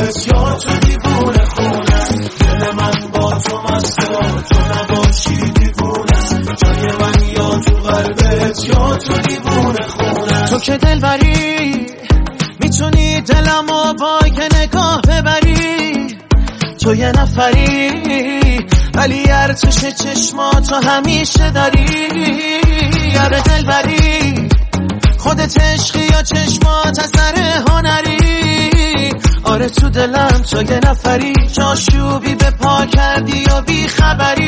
قلبت یا تو دیوونه خونه. دل من با تو مسته تو نباشی دیوونه. جای من یا تو قلبت یا تو دیوونه خونه. تو که دل بری میتونی دلمو با یه نگاه ببری. تو یه نفری ولی ارتش چشماتو همیشه داری. یاره دل بری خودت عشقی یا چشمات اثر هنری. آره تو دلم تو یه نفری، جاشوبی به پا کردی یا بی خبری.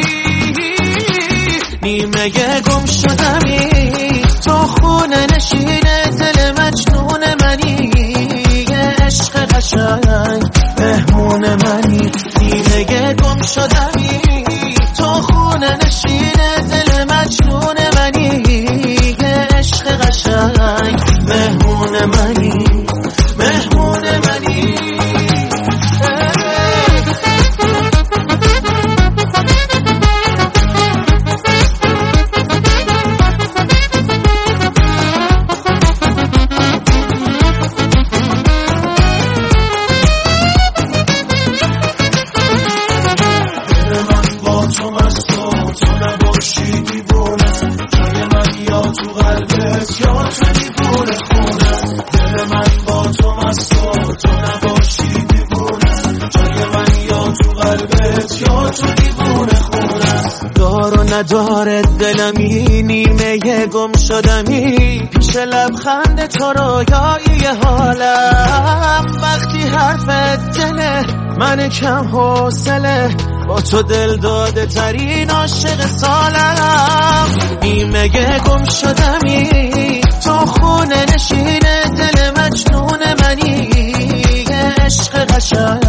نیمه گم شدمی تو خونه نشینه دل مجنون منی. یه عشق قشنگ مهمون منی. نیمه گم شدمی تو خونه نشینه دل مجنون منی. یه عشق قشنگ مهمون منی، مهمون منی. دار و نداره دلمی، نیمه گم شدمی پیش لبخند تو رویای حالم. وقتی حرف دله من کم حوصله، با تو دل داده ترین عاشق سالم. نیمه گم شدمی تو خونه نشینه دل مجنون منی. یه عشق قشنگ